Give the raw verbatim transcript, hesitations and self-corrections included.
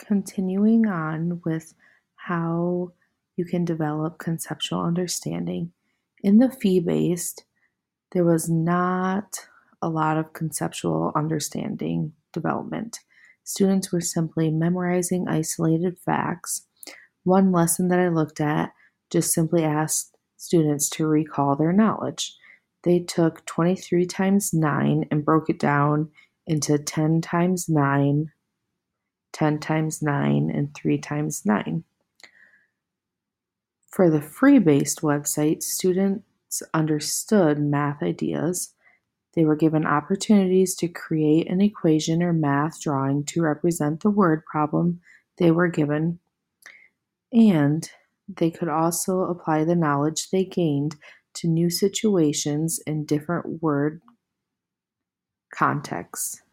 Continuing on with how you can develop conceptual understanding. In the fee-based, there was not a lot of conceptual understanding development. Students were simply memorizing isolated facts. One lesson that I looked at just simply asked students to recall their knowledge. They took twenty-three times nine and broke it down into ten times nine, ten times nine, and three times nine. For the free-based website, students understood math ideas. They were given opportunities to create an equation or math drawing to represent the word problem they were given, and they could also apply the knowledge they gained to new situations in different word contexts.